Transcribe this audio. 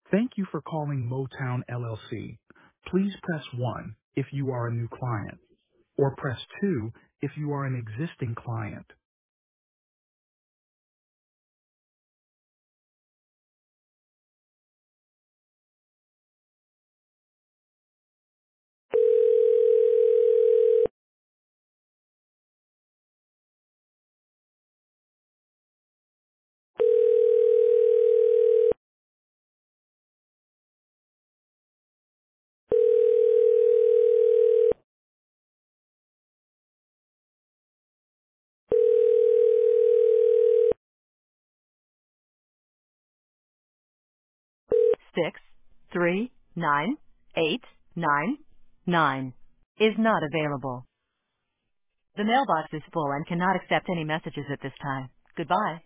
Thank you for calling Motown LLC. Please press 1 if you are a new client, or press 2 if you are an existing client. 6398999 is not available. The mailbox is full and cannot accept any messages at this time. Goodbye.